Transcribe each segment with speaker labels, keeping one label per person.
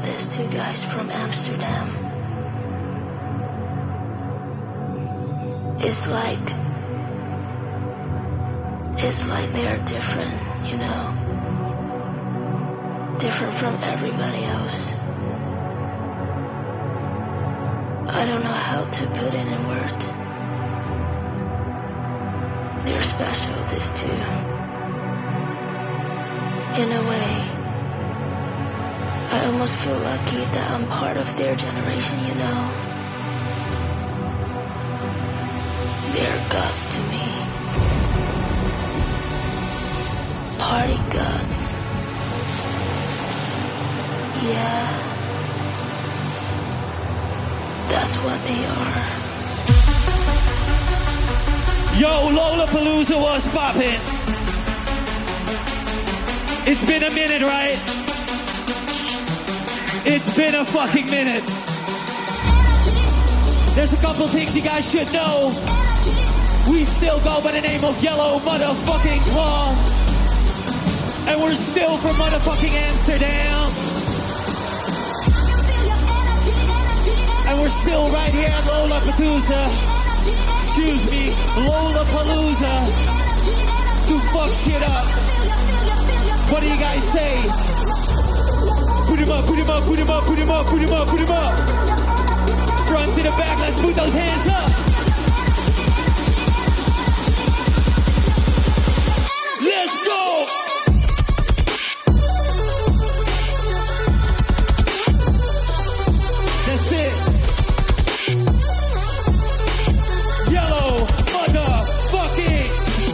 Speaker 1: these two guys from Amsterdam. It's like they're different, you know? Different from everybody else. I don't know how to put it in words. They're special, these two. In a way, I almost feel lucky that I'm part of their generation, you know? They're gods to me. Party gods. Yeah. That's what they are.
Speaker 2: Yo, Lollapalooza was poppin'. It's been a minute, right? It's been a fucking minute. There's a couple things you guys should know. We still go by the name of Yellow Motherfucking Claw. And we're still from motherfucking Amsterdam. And we're still right here at Lollapalooza. Excuse me, Lollapalooza. To fuck shit up. What do you guys say? Put him up, put him up, put him up, put him up, put him up, put him up. Front to the back, let's put those hands up. Let's go! That's it. Yellow motherfucking.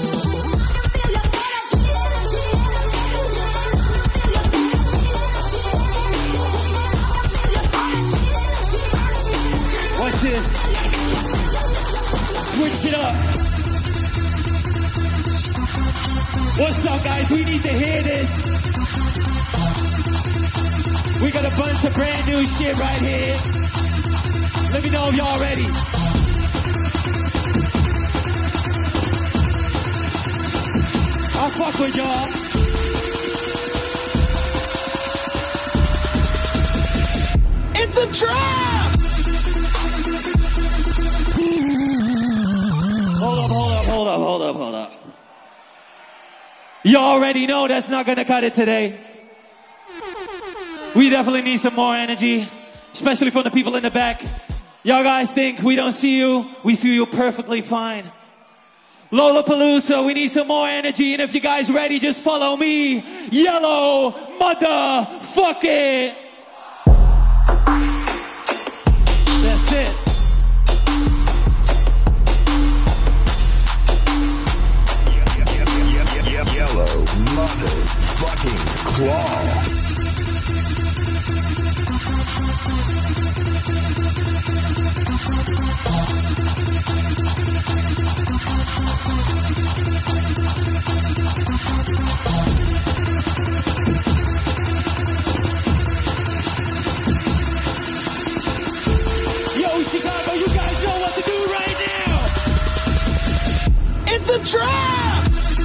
Speaker 2: What's this? Switch it up. What's up, guys? We need to hear this. We got a bunch of brand new shit right here. Let me know if y'all ready. I'll fuck with y'all. It's a trap! Hold up. You already know that's not gonna cut it today. We definitely need some more energy, especially from the people in the back. Y'all guys think we don't see you? We see you perfectly fine. Lollapalooza, we need some more energy, and if you guys ready, just follow me. Yellow motherfucking. That's it.
Speaker 3: Yellow motherfucking claw.
Speaker 2: Yo, Chicago, you guys know what to do right now. It's a trap!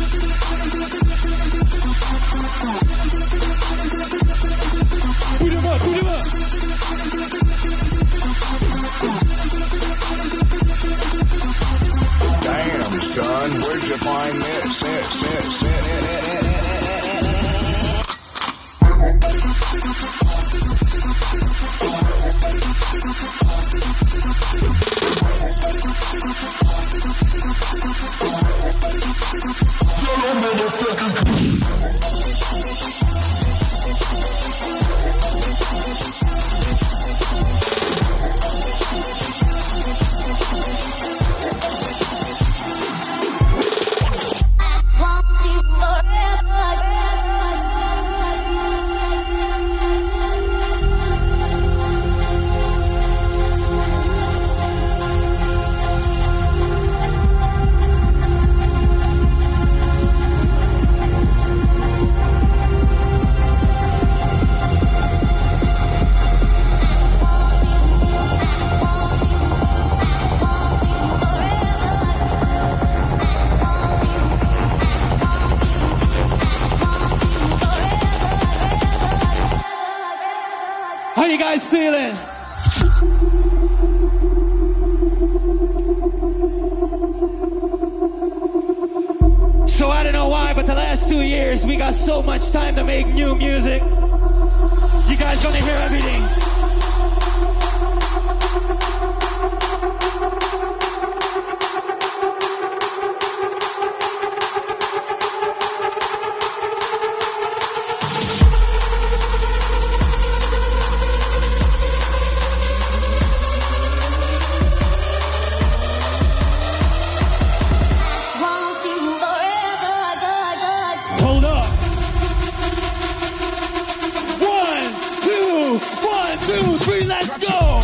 Speaker 2: Put him up, put him up.
Speaker 3: Damn, son, where'd you find this?
Speaker 2: you guys feeling? So I don't know why, but the last 2 years we got so much time to make new music. You guys gonna hear everything. Hold up. 1, 2, 3, let's go.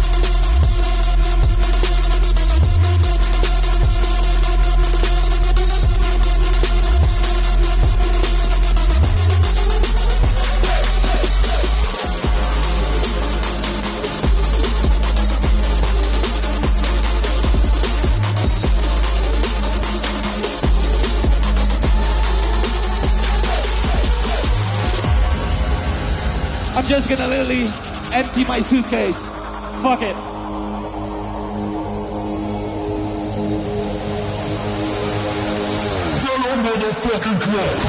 Speaker 2: I'm just gonna literally empty my suitcase. Fuck it.
Speaker 3: Motherfucking club.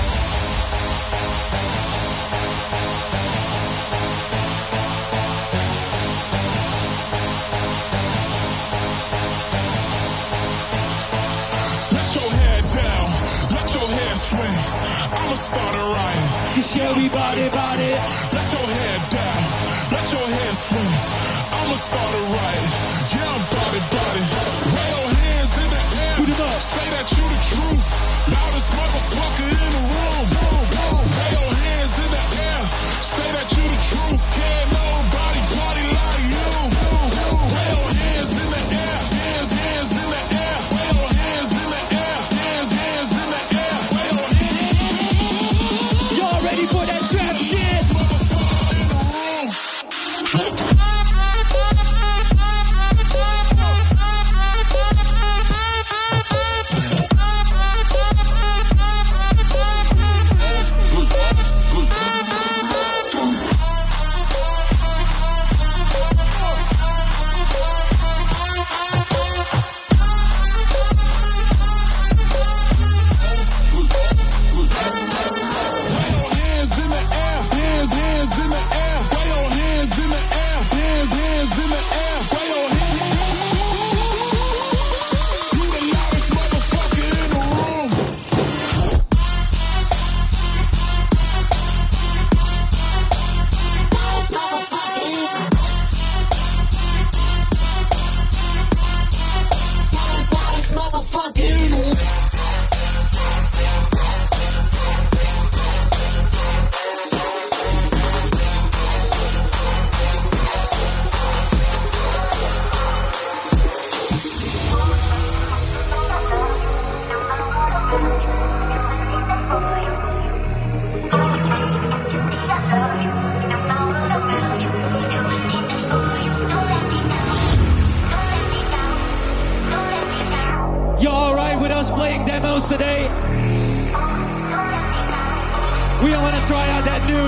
Speaker 2: Everybody, body.
Speaker 4: Let your head down, let your head swing. I'ma start it right. Yeah, I'm body. Lay your hands in the air.
Speaker 2: Put 'em up.
Speaker 4: Say that you the truth. Loudest motherfucker in the room. Lay your hands in the air. Say that you the truth. Can't nobody party like you. Lay your hands in the air. Hands in the air. Lay your hands in the air. Hands in the air. Lay your hands.
Speaker 2: Y'all ready for that trap shit? Today, we all want to try out that new.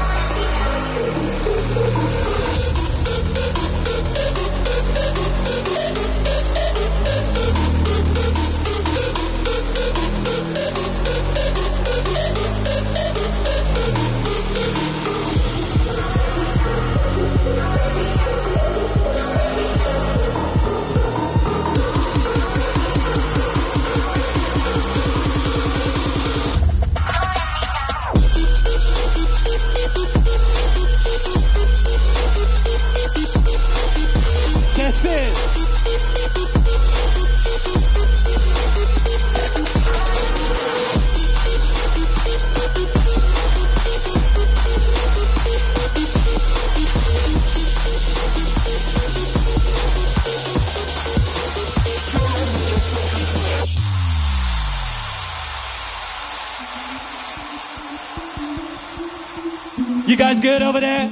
Speaker 2: That's it. You guys good over there?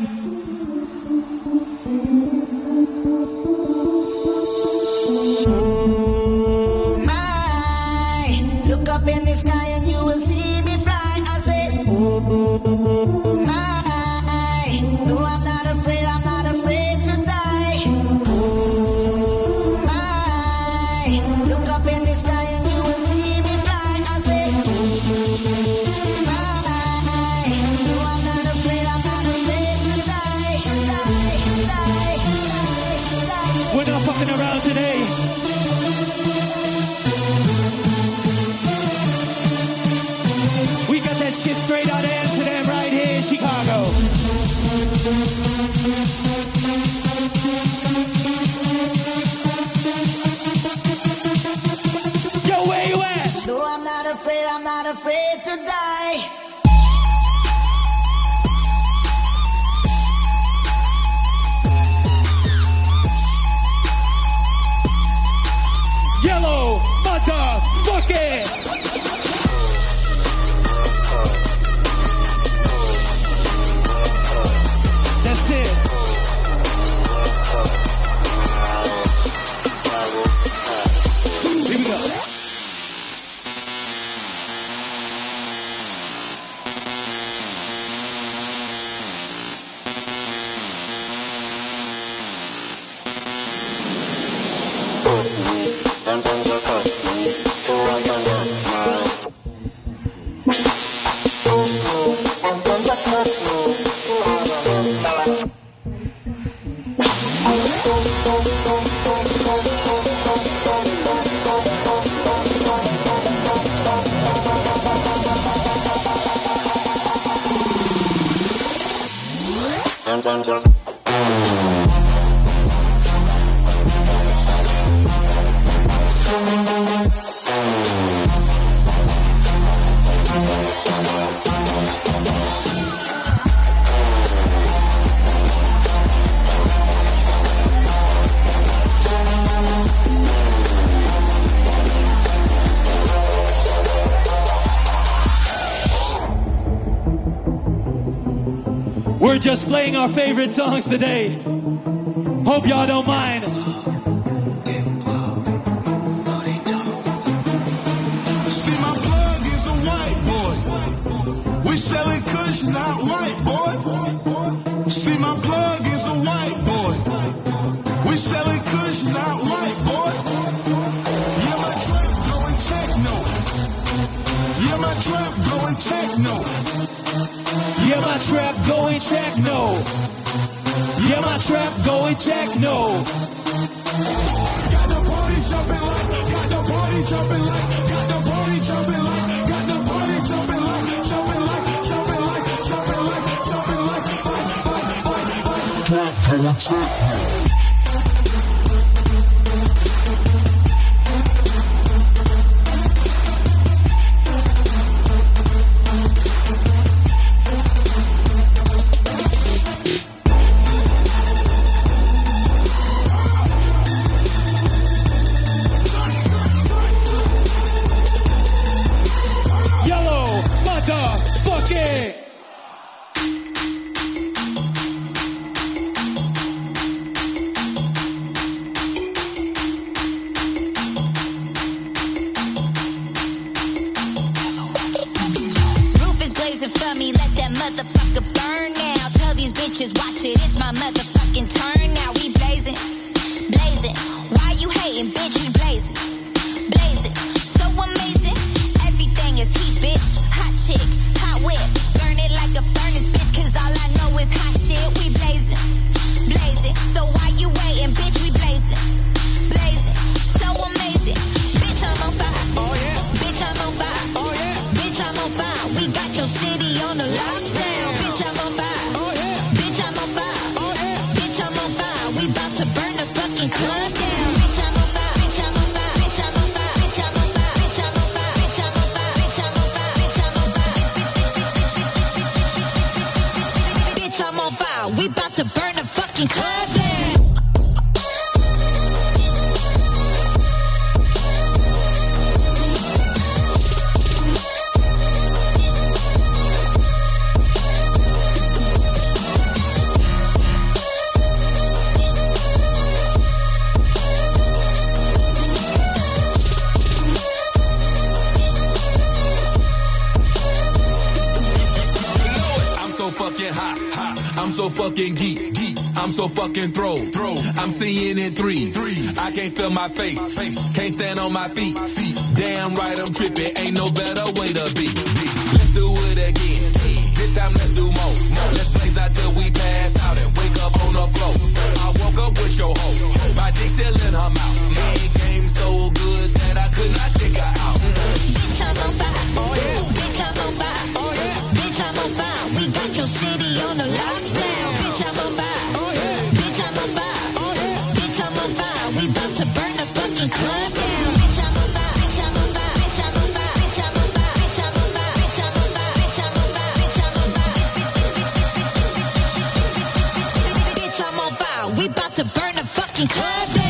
Speaker 5: Look up in the sky and you will see me fly. I said, oh my, no, I'm not afraid. Look up in the sky and you will see me fly. I say, fly. No, I'm not afraid to die.
Speaker 2: We're not fucking around today. We got that shit straight out of Amsterdam right here in Chicago. Yo, where you at?
Speaker 5: No, I'm not afraid to die.
Speaker 2: Yellow motherfucking. That's it. Here we go.
Speaker 3: Them things just hurt me. Too hot on your mind. Them things just hurt me. Too hot on your mind. Them things just.
Speaker 2: We're just playing our favorite songs today. Hope y'all don't mind.
Speaker 4: See, my plug is a white boy. We selling kush, not white boy. See, my plug is a white boy. We selling kush, not white boy. Yeah, my trap going techno. Yeah, my trap going techno.
Speaker 2: Yeah, my trap going techno. Yeah, my trap going techno.
Speaker 4: Got the party jumping like, got the party jumping like, got the party jumping like, got the party jumping like, jumping like, jumping like, jumping like, jumping like,
Speaker 6: fucking hot, hot. I'm so fucking geek, geek. I'm so fucking thrown. I'm seeing in threes. I can't feel my face. Can't stand on my feet. Damn right I'm tripping. Ain't no better way to be. Let's do it again. This time let's do more. Let's blaze out till we pass out and wake up on the floor. I woke up with your hoe. My dick still in her mouth. It came so good that I could not dig her out.
Speaker 5: Bitch, I'm on fire. Oh yeah. Bitch, I'm on fire. Oh yeah. Bitch, I'm on fire. We got your city on the lockdown. Bitch, I'm on fire. Oh yeah. Bitch, I'm on fire. Oh yeah. Bitch, I'm on fire. We about to burn the fucking club down. Bitch, I'm on fire. Bitch, I'm on fire. Bitch, I'm on fire. Bitch, I'm on fire. Bitch, I'm on fire. Bitch, I'm on fire. Bitch, I'm on fire. Bitch, I'm on fire. Bitch, I'm on fire. We about to burn the fucking club down.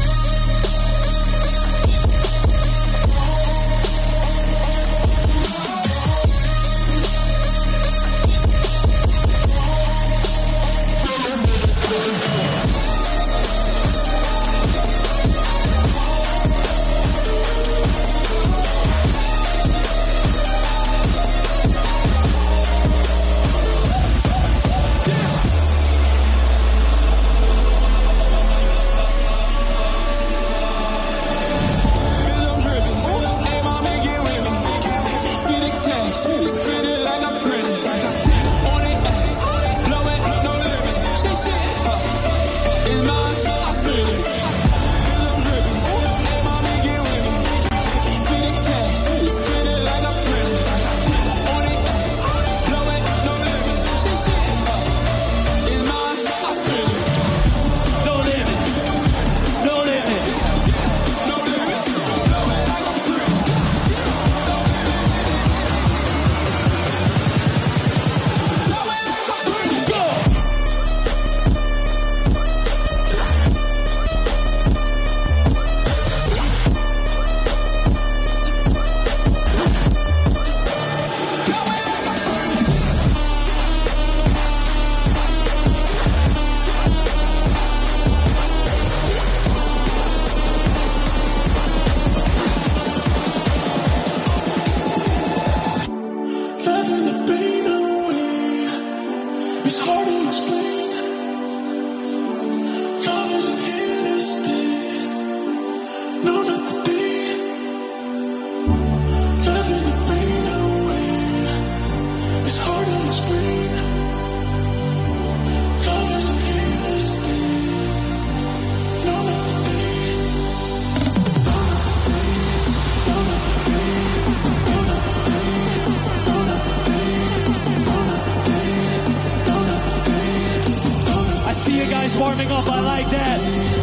Speaker 2: Warming up, I like that.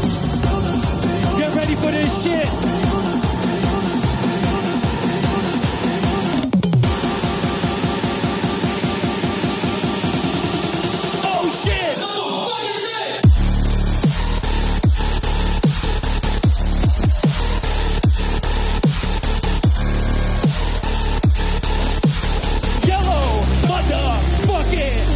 Speaker 2: Get ready for this shit. Oh shit! What the fuck is this? Yellow motherfucking.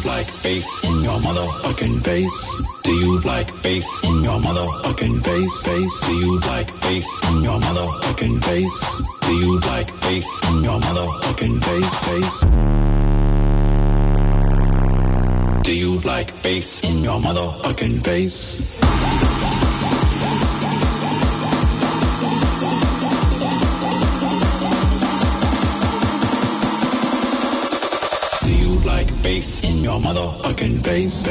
Speaker 7: like bass in your motherfucking face? Do you like bass in your motherfucking face? Do you like bass in your motherfucking face? Do you like bass in your motherfucking face? Do you like bass in your motherfucking face? Do you like bass in your motherfucking face?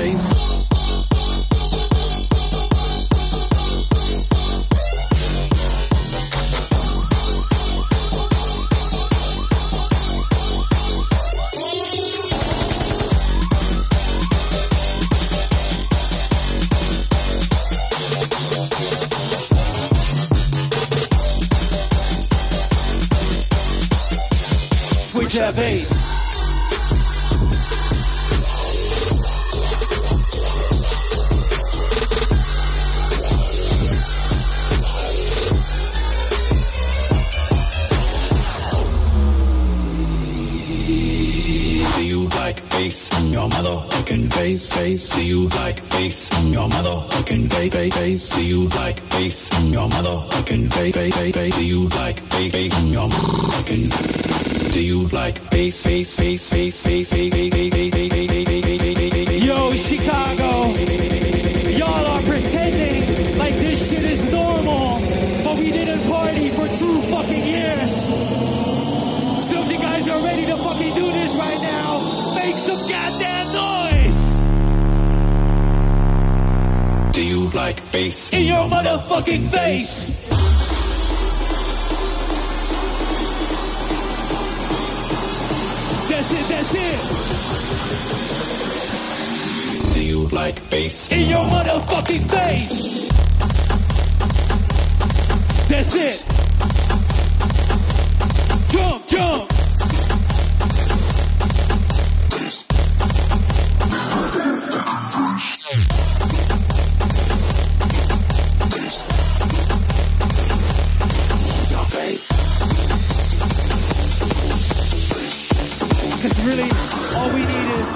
Speaker 2: Switch that bass.
Speaker 7: Do you like bass in your motherfucking face? Do you like bass in your motherfucking face? Do you like bass in your motherfucking face? Do you like bass in your motherfucking? Do you like bass?
Speaker 2: Yo, Chicago, y'all are pretending like this shit is normal, but we didn't party for 2 fucking years. So if you guys are ready to fucking do this right now, make some goddamn noise!
Speaker 7: Do you like bass
Speaker 2: In your motherfucking face! That's it!
Speaker 7: Do you like bass
Speaker 2: In your motherfucking face! That's it! Jump! Cause really, all we need is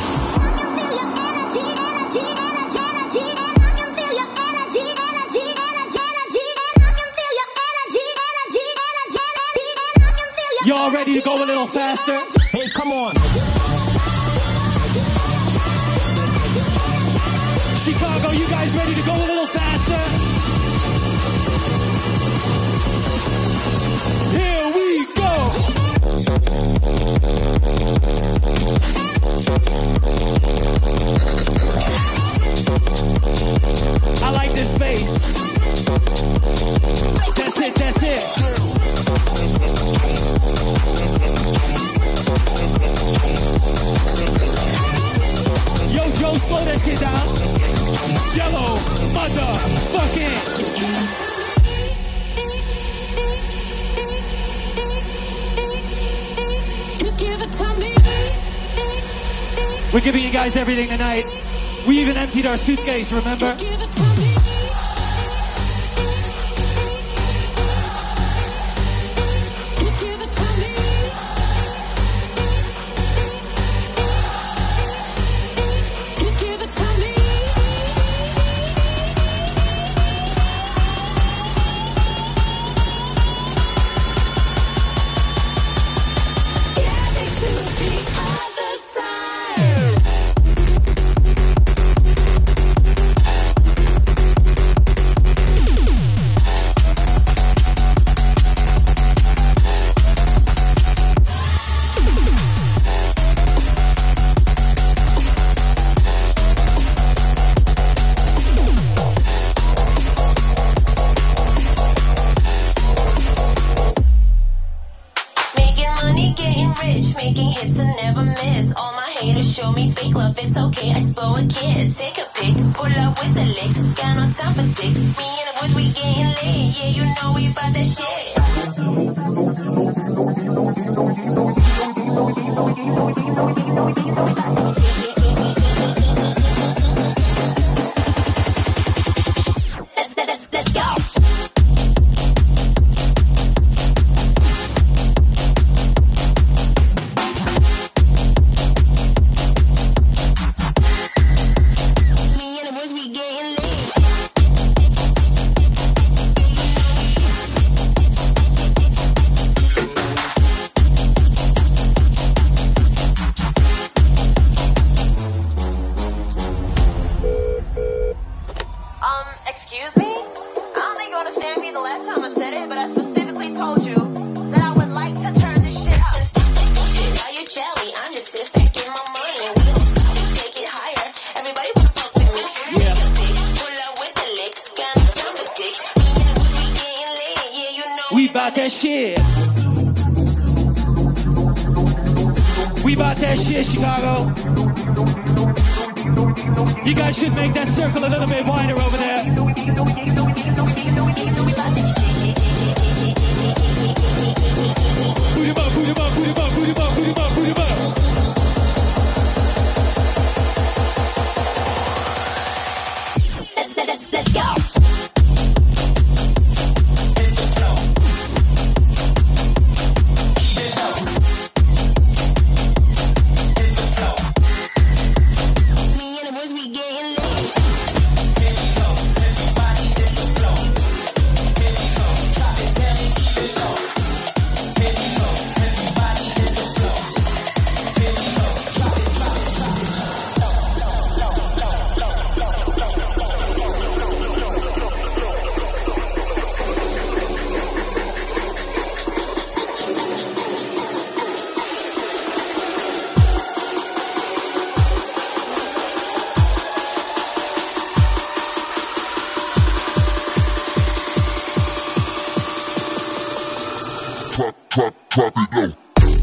Speaker 2: y'all ready to go a little faster?
Speaker 8: Hey, come on.
Speaker 2: Chicago, you guys ready to go a little faster? Here we go! I like this bass. That's it. Yo, Joe, slow that shit down. Yellow, motherfucking. We're giving you guys everything tonight. We even emptied our suitcase, remember? shit. We about that shit, Chicago. You guys should make that circle a little bit wider over there. Boot him up, boot him up, boot him up, boot him up, boot him up, boot him up.
Speaker 5: Let's go.
Speaker 4: Drop it low.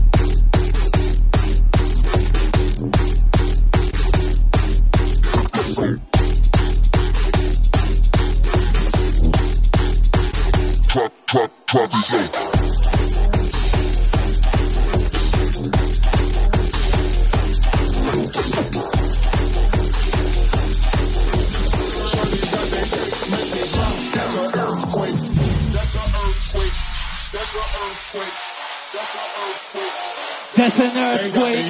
Speaker 4: Drop it low.
Speaker 2: That's an earthquake.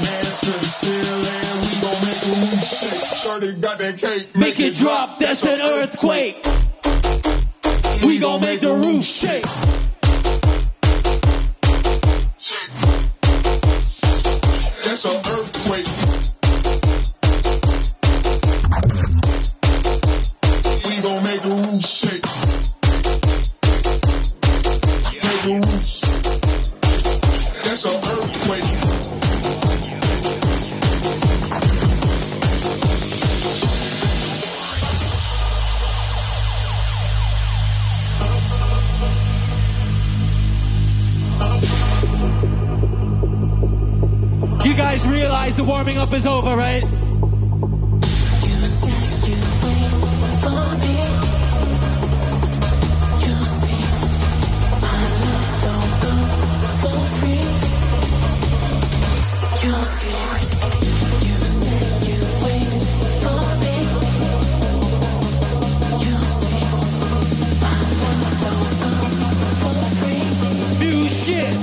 Speaker 2: Make it drop. That's an earthquake. We gon' make the roof shake.
Speaker 4: That's an earthquake. We gon' make the roof shake. Make the roof shake. That's an earthquake.
Speaker 2: You guys realize the warming up is over, right? New shit.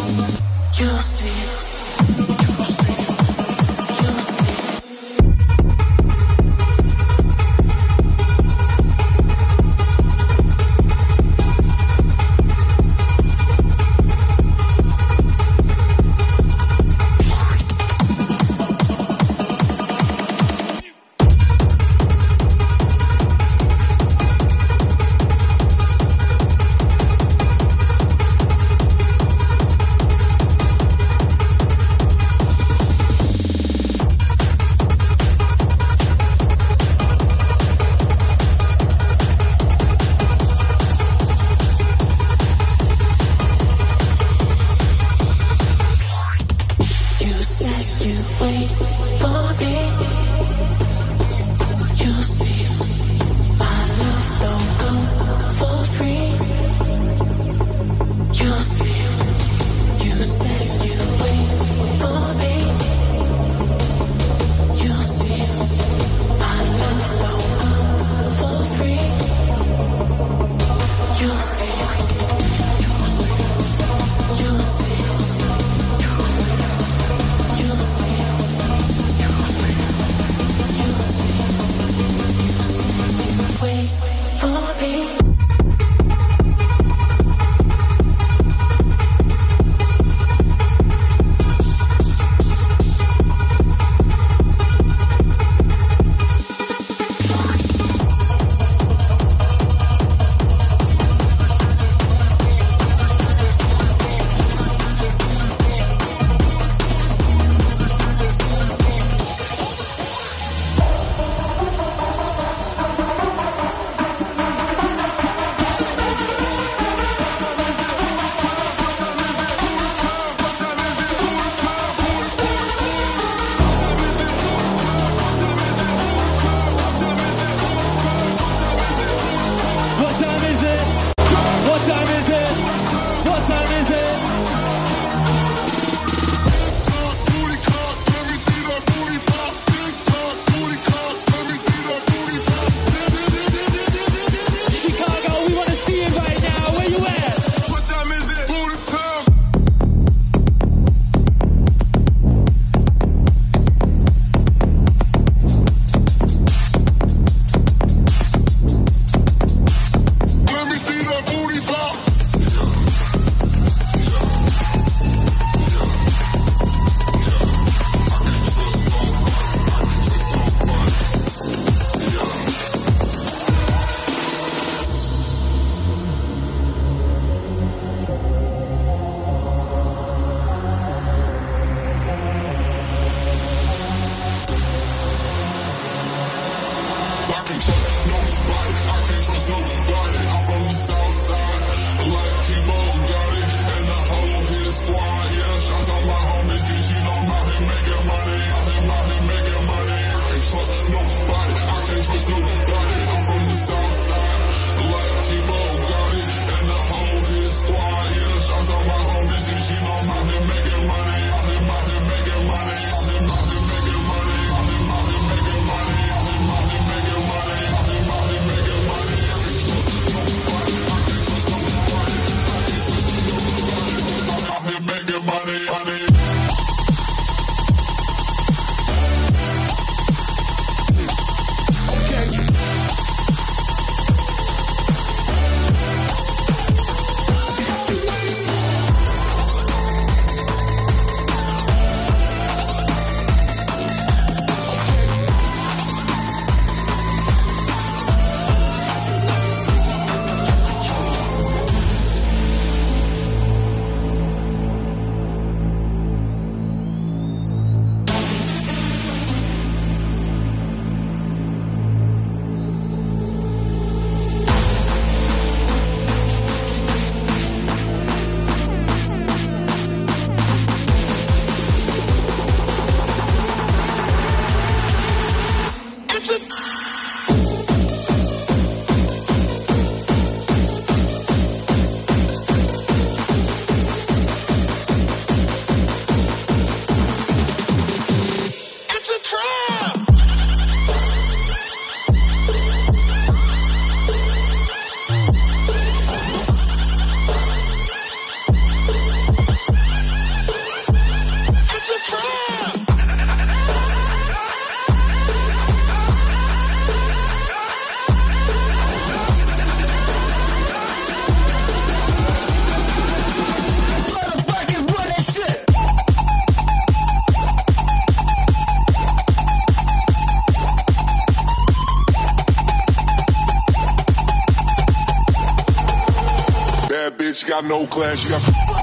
Speaker 4: Got no class, you got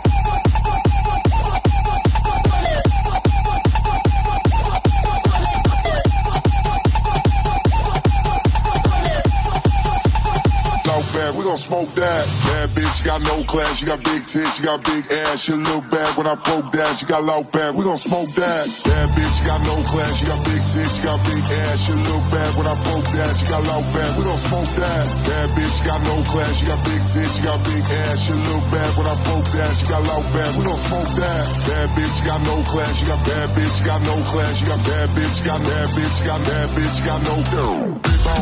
Speaker 4: bad, we gon' smoke that. Bad bitch, got no class, you got big tits, you got big ass, you look bad when I poke that, you got loud bad, we gon' smoke that. Bad bitch, got no class, you got big tits, you got big ass, you look bad when I poke that, you got loud bad, we gon' smoke that. Bad bitch, got no class, you got big tits, you got big ass, you look bad when I poke that, you got loud bad, we gon' smoke that. Bad bitch, got no class, you got bad bitch, got no class, you got bad bitch, got bad bitch, got bad bitch, got no class.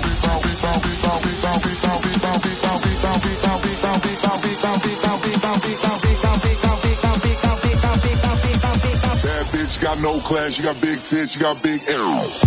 Speaker 4: Bad bitch got no class, you got big tits, you got big arrows.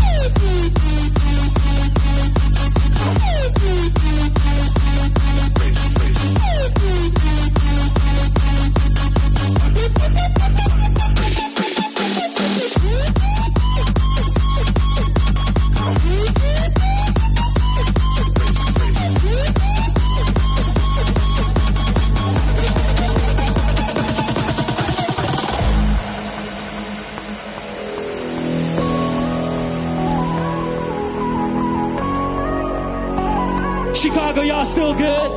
Speaker 2: Chicago, y'all still good?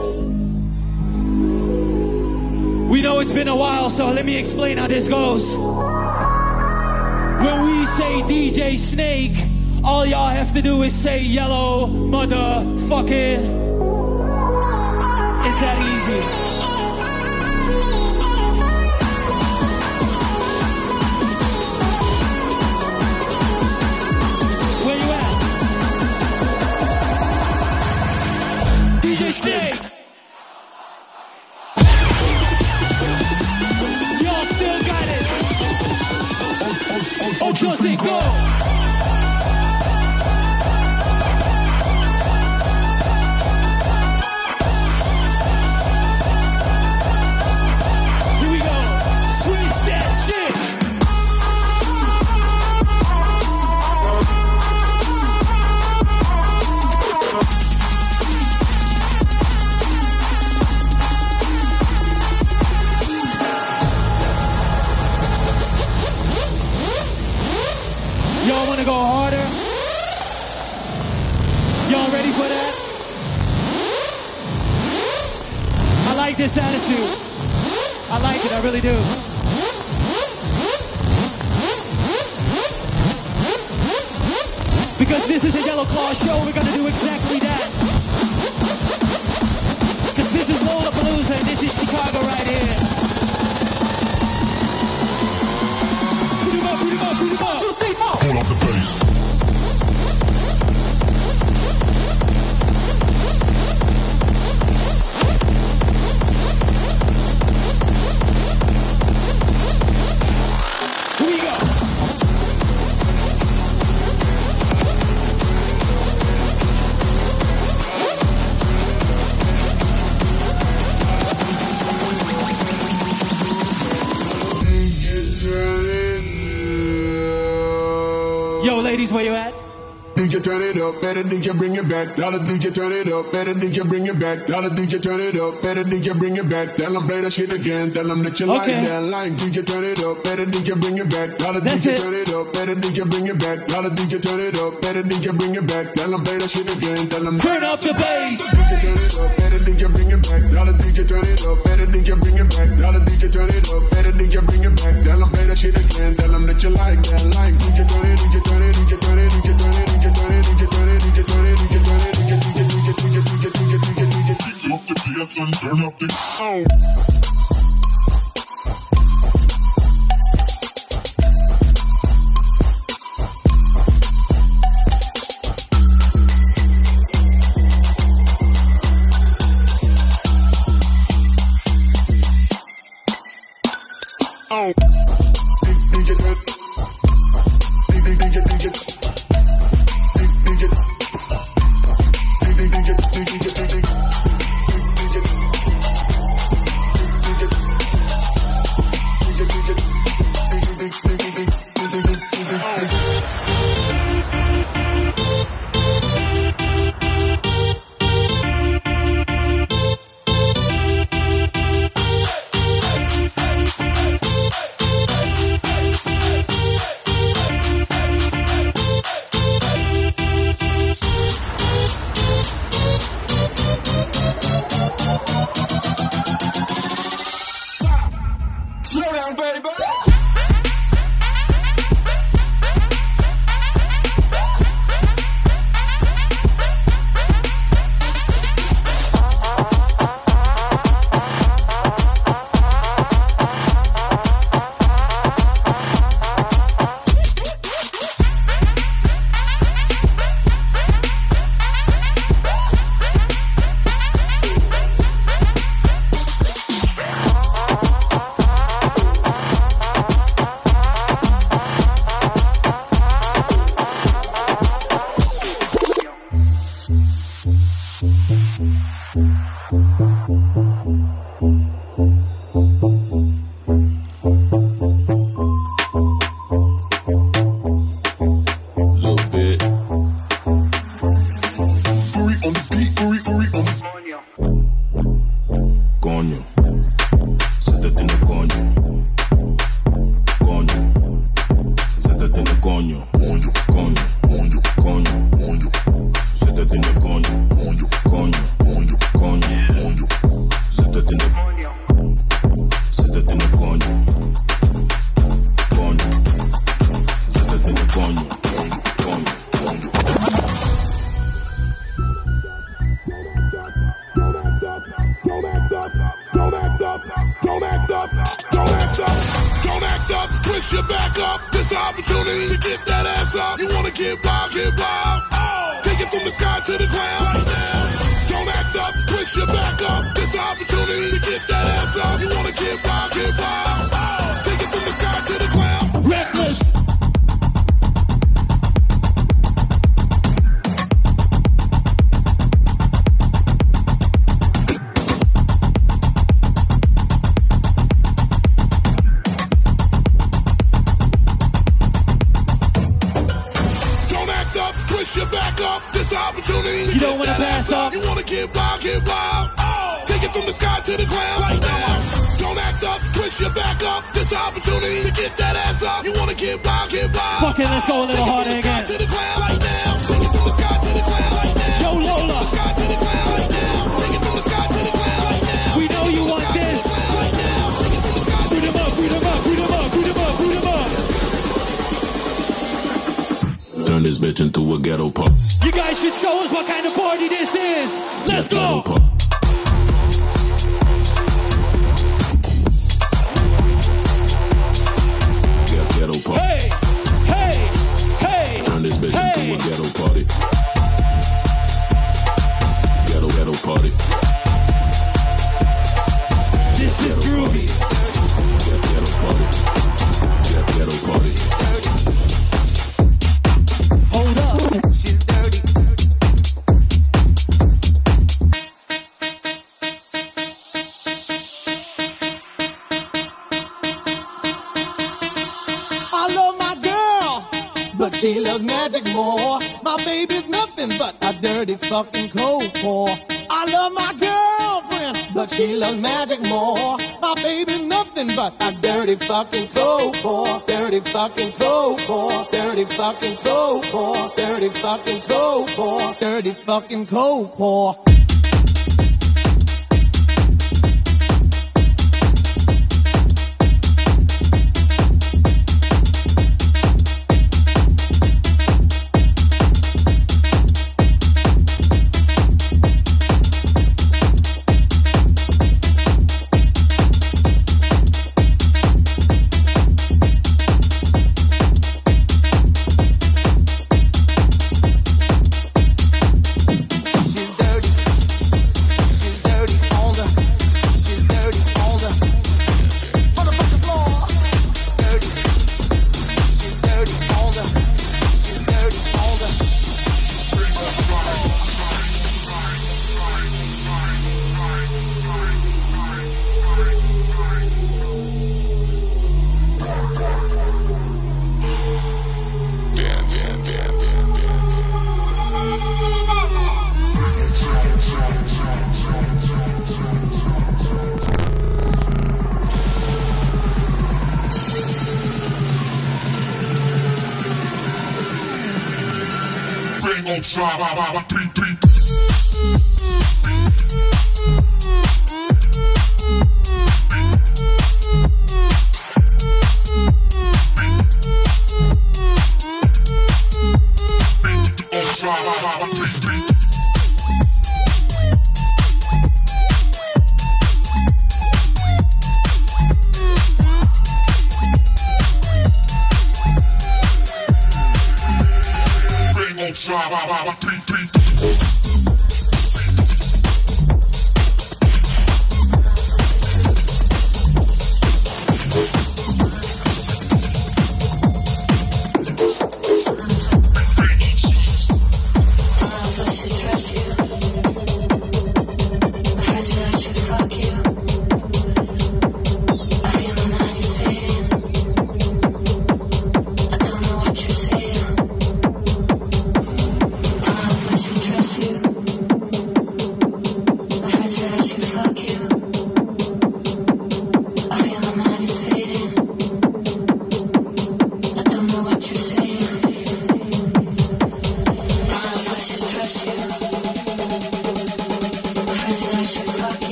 Speaker 2: We know it's been a while, so let me explain how this goes. When we say DJ Snake, all y'all have to do is say yellow motherfucking. It's that easy. Where you at? DJ Snake. Y'all still got it. Oh, just it, go. Here we go. Switch that shit. Y'all wanna go harder? Y'all ready for that? I like this attitude. I like it, I really do. Because this is a Yellow Claw show, we're gonna do exactly that. Because this is Lollapalooza and this is Chicago right here. Put him up, put him up, put him up. 2, 3, 4.
Speaker 4: Pull up the bass.
Speaker 2: Here we go. Yo, ladies, where you at?
Speaker 8: DJ turn it up, better DJ bring it back. Tell the DJ turn it up, better DJ bring it back. Tell the DJ turn it up, better DJ bring it back. Tell them play that shit again, tell them that you like that line. DJ turn it up, better DJ bring it back. Tell the DJ turn it up, better DJ bring it back. Tell the DJ turn it up, better DJ bring it back. Tell them play that shit again, tell them
Speaker 2: turn up the bass.
Speaker 8: DJ turn it up, better DJ bring it back. Tell the DJ turn it up, better DJ bring it back. Tell the DJ turn it up, better DJ bring it back. Tell them play that shit again, tell them that you like that line. DJ turn it, DJ turn it, DJ turn it, DJ turn it, DJ turn it, DJ turn it. Up the PS and turn up the sound.
Speaker 4: opportunity to get that ass up. You wanna get wild, get wild. Oh, take it from the sky to the ground right now. Don't act up, twist your back up. This opportunity to get that ass up. You wanna get wild, get wild. Oh, take it from the sky to the ground.
Speaker 2: Reckless.
Speaker 4: Your back up, this opportunity to
Speaker 2: you don't want to pass up.
Speaker 4: You want to get wild, get wild. Oh, take it from the sky to the ground right now. Don't act up, twist your back up. This opportunity to get that ass up. You want to get wild, get wild.
Speaker 2: Fuck it, let's go a little harder again.
Speaker 4: Take it from the sky to the ground right now. Take it from the sky to the ground right now.
Speaker 2: Yo, Lola.
Speaker 4: Take it from the sky to the ground right now. Take it from the sky to the ground right now.
Speaker 2: We know you want this.
Speaker 4: Right now. Take it from the sky.
Speaker 2: Boot 'em up, boot 'em up, boot 'em up, boot 'em up, boot 'em up.
Speaker 4: Turn this bitch into a ghetto pop.
Speaker 2: You guys should show us what kind of party this is. Let's go.
Speaker 4: Ghetto pop.
Speaker 2: Hey, hey, hey.
Speaker 4: Turn this bitch into a ghetto party. Ghetto party.
Speaker 2: This is groovy.
Speaker 4: Ghetto party. Ghetto party.
Speaker 2: Hold up.
Speaker 9: She's dirty. I love my girl, but she loves magic more. My baby's nothing but a dirty fucking cold pour. I love my girlfriend, but she loves magic more. My baby's nothing but a dirty fucking cold pour. Dirty fucking cold pour. Dirty fucking cold pour. Dirty fucking cold pour. Dirty fucking cold pour.
Speaker 1: Trust you.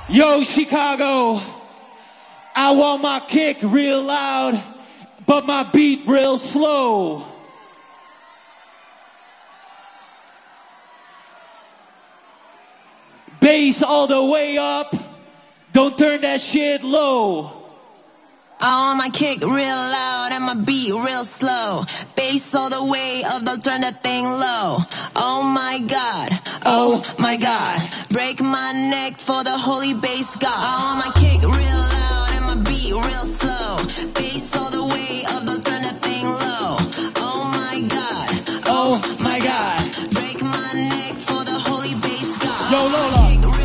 Speaker 2: Yo, Chicago, I want my kick real loud, but my beat real slow. Bass all the way up, don't turn that shit low.
Speaker 5: I want my kick real loud and my beat real slow. Bass all the way up, don't turn that thing low. Oh my God, oh my God. Break my neck for the holy bass God. I want my kick real loud and my beat real slow. Bass all the way up, don't turn that thing low. Oh my God, oh my God. Break my neck for the holy bass God.
Speaker 2: Yo, Lola.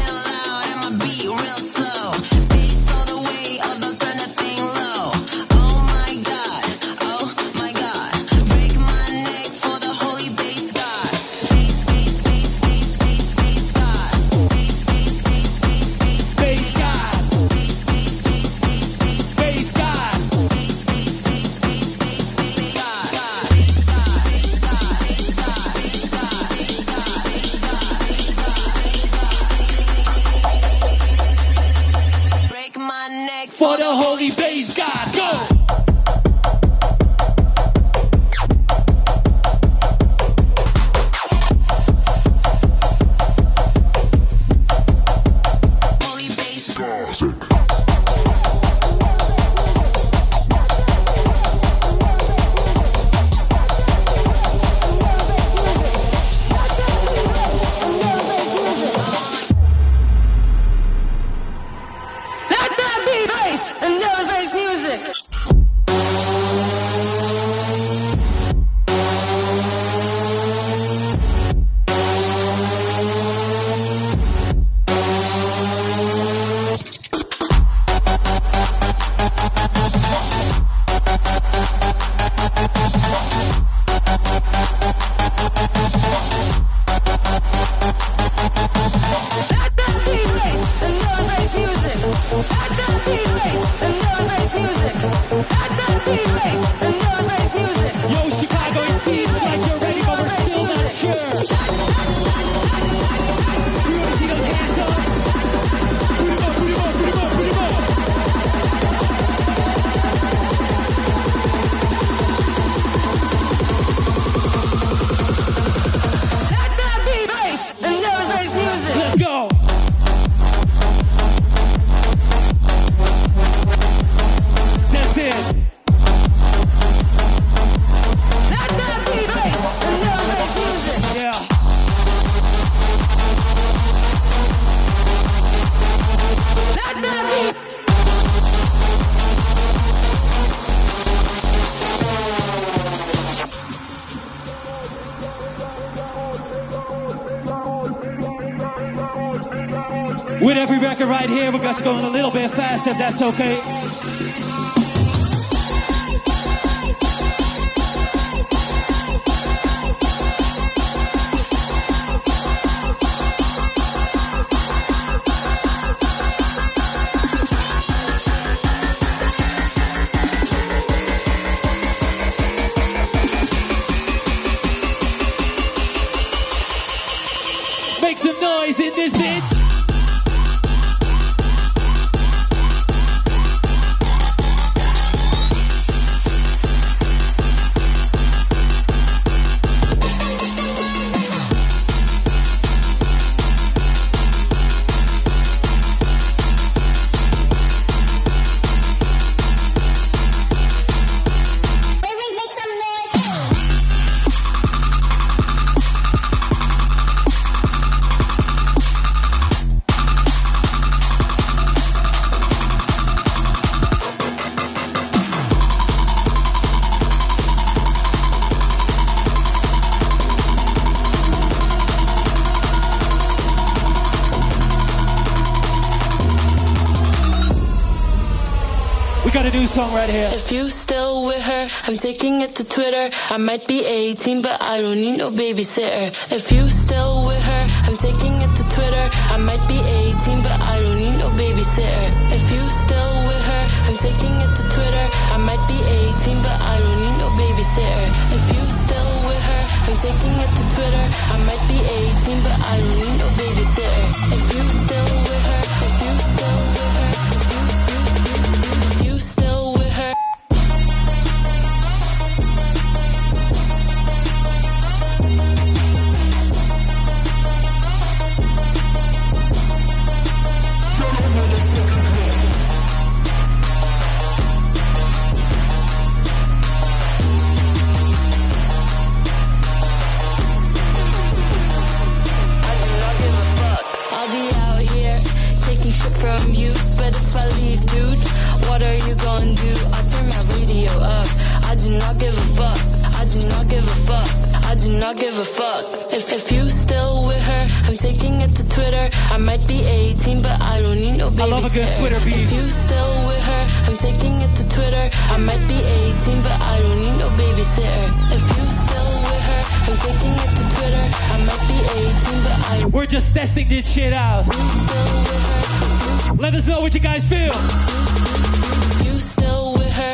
Speaker 2: For the holy bass God, go!
Speaker 5: Holy bass God.
Speaker 10: And there was bass music.
Speaker 2: Yo, Chicago, it seems like you're ready, but we're still not sure. You wanna see those hands up? Put 'em up, put 'em up, put 'em up, put 'em up.
Speaker 10: Let that be bass, and there was bass music.
Speaker 2: Let's go. That's it.
Speaker 10: Let that be bass, and there was bass music.
Speaker 2: Yeah.
Speaker 10: Let that be.
Speaker 2: With every record right here, we're just going a little bit fast, if that's okay. Make some noise in this bitch. We got a new song right here.
Speaker 1: If you still with her, I'm taking it to Twitter. I might be 18, but I don't need no babysitter. If you still with her, I'm taking it to Twitter. I might be 18, but I don't need no babysitter. If you still with her, I'm taking it to Twitter. I might be 18, but I don't need no babysitter. If you still with her, I'm taking it to Twitter. I might be 18, but I don't need no babysitter. If you still with her, if you What are you gonna do? I turn my radio up. I do not give a fuck. I do not give a fuck. I do not give a fuck. If you still with her, I'm taking it to Twitter. I might be 18, but I don't need no babysitter.
Speaker 2: I love a good Twitter beat.
Speaker 1: If you still with her, I'm taking it to Twitter. I might be 18, but I don't need no babysitter. If you still with her, I'm taking it to Twitter. I might be 18, but I don't.
Speaker 2: We're just testing this shit out. Let us know what you guys feel.
Speaker 1: You still with her.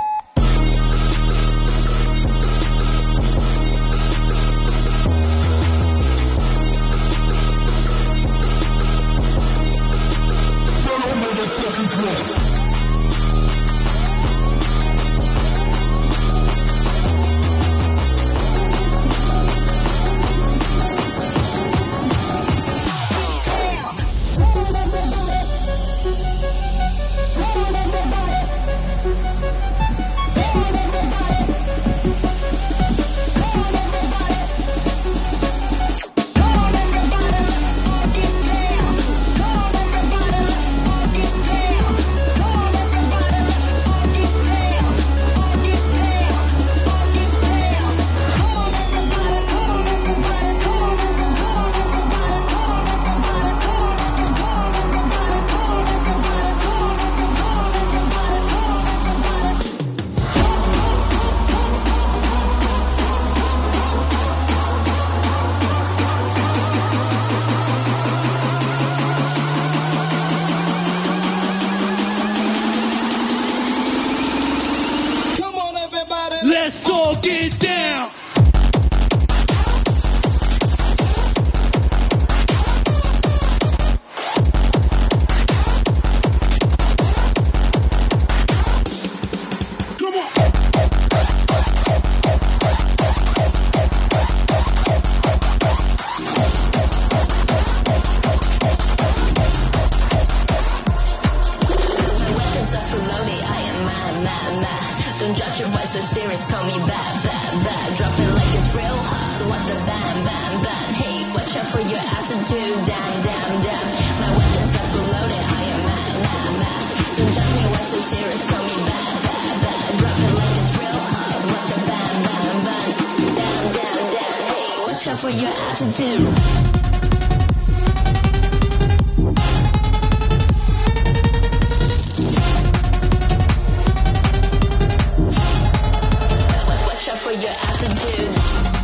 Speaker 2: Let's all get down.
Speaker 5: For your attitude. Watch out for your attitude.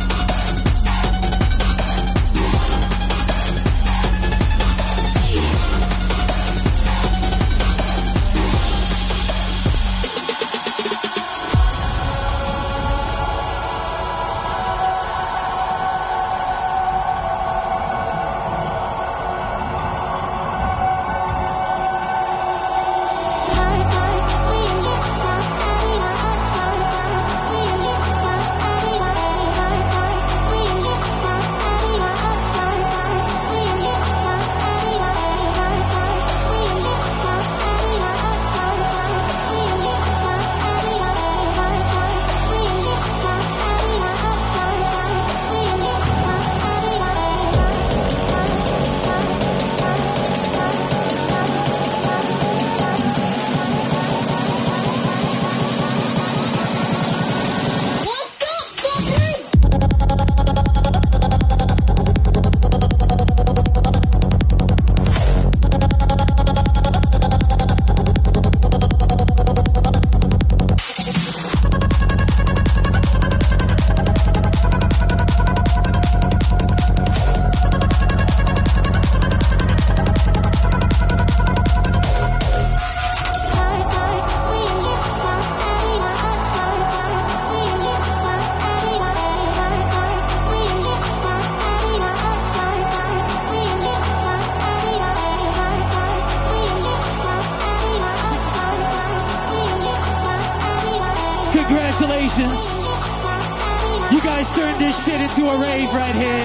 Speaker 2: Congratulations. You guys turned this shit into a rave right here.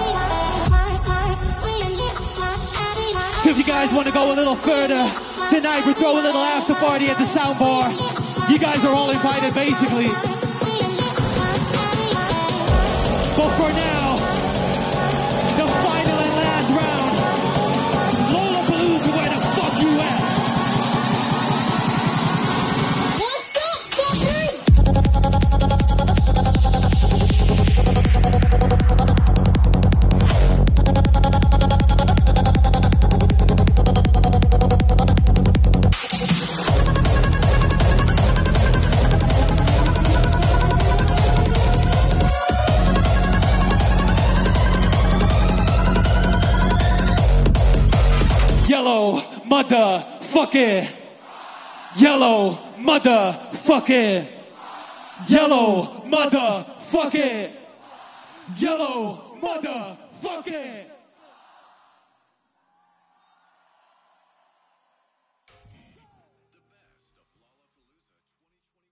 Speaker 2: So if you guys want to go a little further, tonight we throw a little after party at the sound bar. You guys are all invited basically. But for now, the final and last round. Lollapalooza, where the fuck you at? Yellow motherfucking. Yellow motherfucking. Yellow motherfucking. Yellow motherfucking.